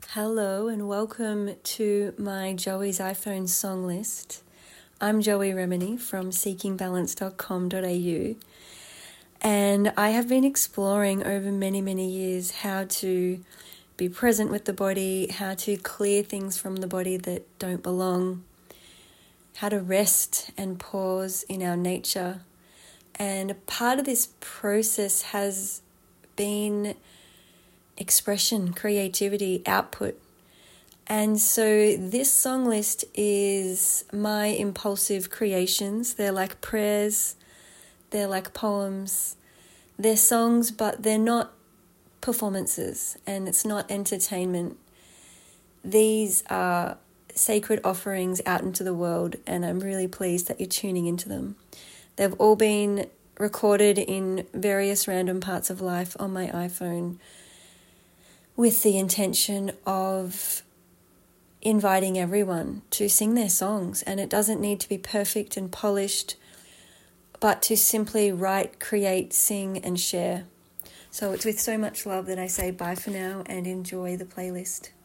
Hello and welcome to my Joey's iPhone song list. I'm Joey Remini from seekingbalance.com.au, and I have been exploring over many years how to be present with the body, how to clear things from the body that don't belong, how to rest and pause in our nature. And part of this process has been expression, creativity, output. And so this song list is my impulsive creations. They're like prayers, they're like poems, they're songs, but they're not performances and it's not entertainment. These are sacred offerings out into the world, and I'm really pleased that you're tuning into them. They've all been recorded in various random parts of life on my iPhone, with the intention of inviting everyone to sing their songs. And it doesn't need to be perfect and polished, but to simply write, create, sing and share. So it's with so much love that I say bye for now and enjoy the playlist.